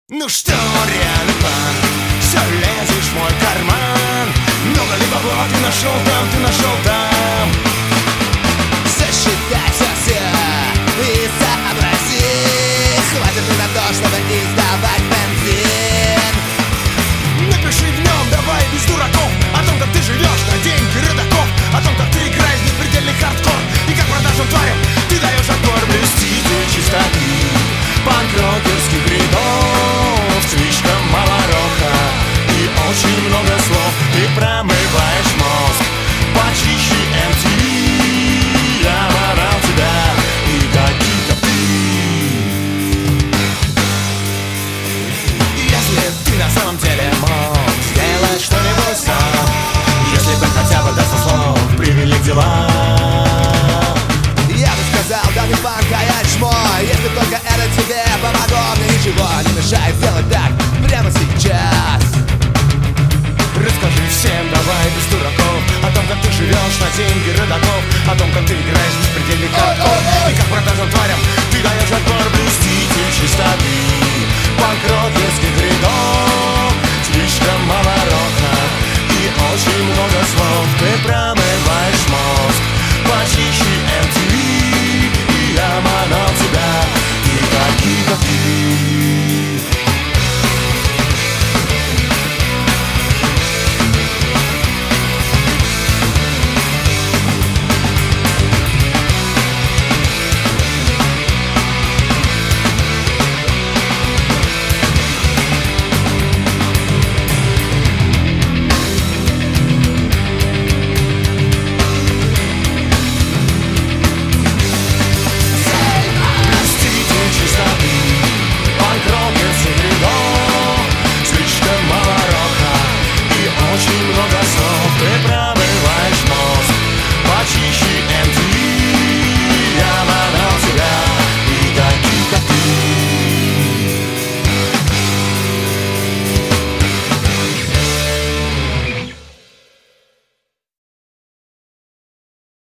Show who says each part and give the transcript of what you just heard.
Speaker 1: Ну что, реально панк, все лезешь в мой карман. Много ли бабла ты нашел там?
Speaker 2: Засчитай все и сообрази. Хватит ли на то, чтобы издавать бензин?
Speaker 1: Напиши в нем, давай без дураков, о том, как ты живешь на деньги родаков, о том, как ты играешь в беспредельный хардкор и как продажным тварям ты даешь отпор. Блюститель чистоты панк-рокерских рядов, слишком мало рока и очень много слов. Ты промываешь мозг почище MTV. Я ворал тебя и какие-то ты. Если ты на самом деле мог сделать что-нибудь сам, если бы хотя бы до слов привели к делам,
Speaker 2: Я бы сказал, да не панк, а я чмо. Если только это тебе помогло, мне ничего не мешает сделать так прямо сейчас.
Speaker 1: расскажи всем, давай без дураков, о том, как ты живешь на деньги родаков, о том, как ты играешь в беспредельный хардкор и как продажным тварям ты даешь отпор. Блюститель чистоты